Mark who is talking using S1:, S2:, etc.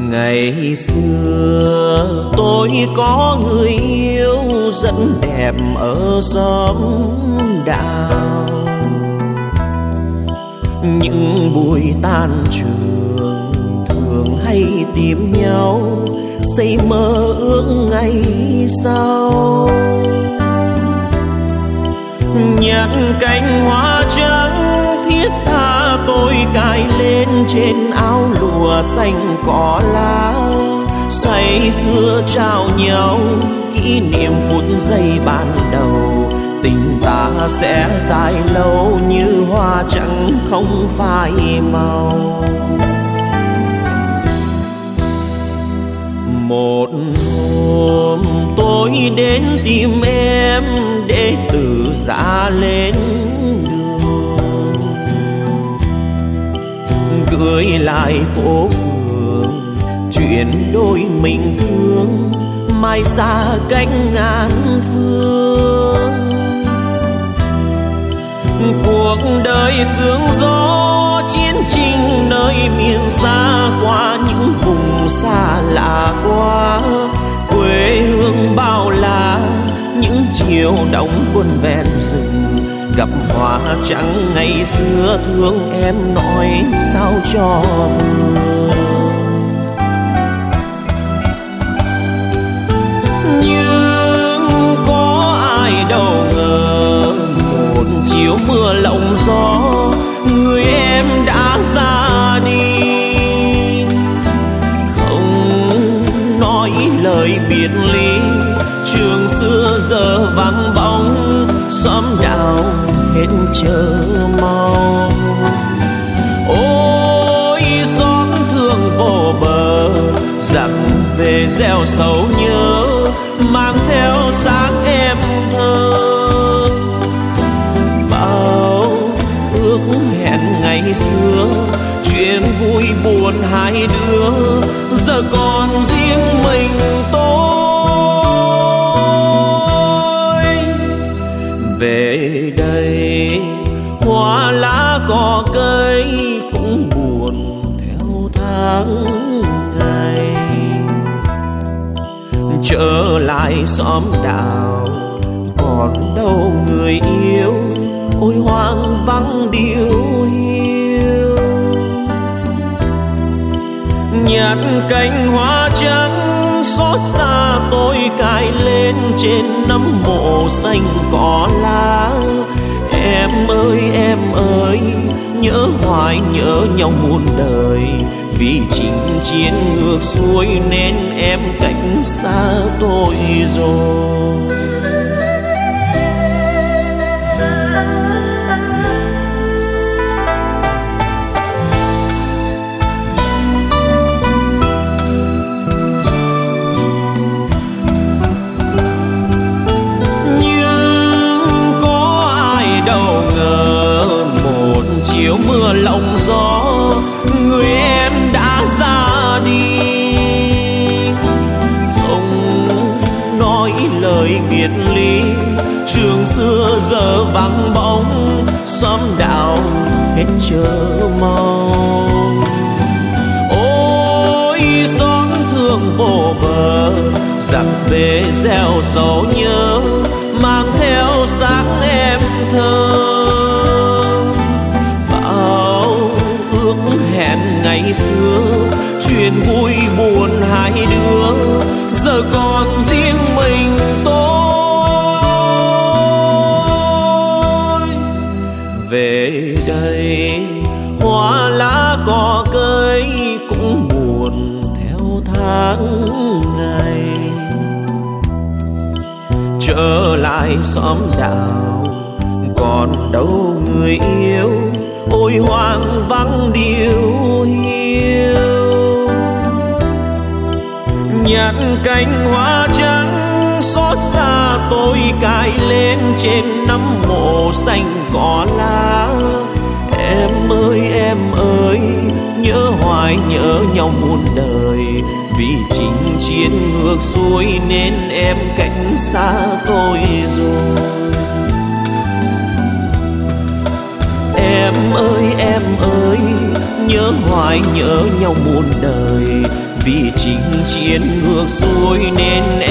S1: Ngày xưa tôi có người yêu rất đẹp ở xóm đào. Những buổi tan trường thường hay tìm nhau, xây mơ ước ngày sau. Nhặt cành hoa trắng thiết tha tôi cài lên trên áo lụa xanh cỏ lá. Say sưa trao nhau kỷ niệm phút giây ban đầu. Tình ta sẽ dài lâu như hoa trắng không phai màu. Một hôm tôi đến tìm em để từ giã lên đường, gửi lại phố phường chuyện đôi mình thương, mai xa cách ngàn phương. Cuộc đời sương gió chiến tranh nơi miền xa, qua những vùng xa lạ quá. Quê hương bao la những chiều đông quân ven rừng, gặp hoa trắng ngày xưa thương em nói sao cho vừa. Nhưng có ai đâu ngờ một chiều mưa lộng gió, người em đã ra đi. Không nói lời biệt ly, trường xưa giờ vắng bóng, xóm đào hết chờ mong. Ôi xóm thương vô bờ, dặm về gieo sầu nhớ, mang theo sáng em thơ. Bao ước hẹn ngày xưa, chuyện vui buồn hai đứa, giờ còn riêng mình tôi. Về đây hoa lá cỏ cây cũng buồn theo tháng ngày. Trở lại xóm đào còn đâu người yêu, ôi hoang vắng điêu hiu. Nhặt cành hoa trắng xót xa tôi cài lên trên nấm mộ xanh cỏ lá. Em ơi nhớ hoài nhớ nhau muôn đời, vì chinh chiến ngược xuôi nên em cách xa tôi rồi. Chiều mưa lộng gió, người em đã ra đi. Không nói lời biệt ly, trường xưa giờ vắng bóng, xóm đào hết chờ mong. Ôi xóm thương vô bờ, dặm về gieo sầu nhớ, mang theo sáng em thơ. Hẹn ngày xưa chuyện vui buồn hai đứa, giờ còn riêng mình tôi. Về đây hoa lá cỏ cây cũng buồn theo tháng ngày. Trở lại xóm đào còn đâu người yêu, ôi hoang vắng điêu hiu. Nhặt cành hoa trắng xót xa tôi cài lên trên nấm mộ xanh cỏ lá. Em ơi nhớ hoài nhớ nhau muôn đời, vì chinh chiến ngược xuôi nên em cách xa tôi rồi. Em ơi nhớ hoài nhớ nhau muôn đời, vì chinh chiến ngược xuôi nên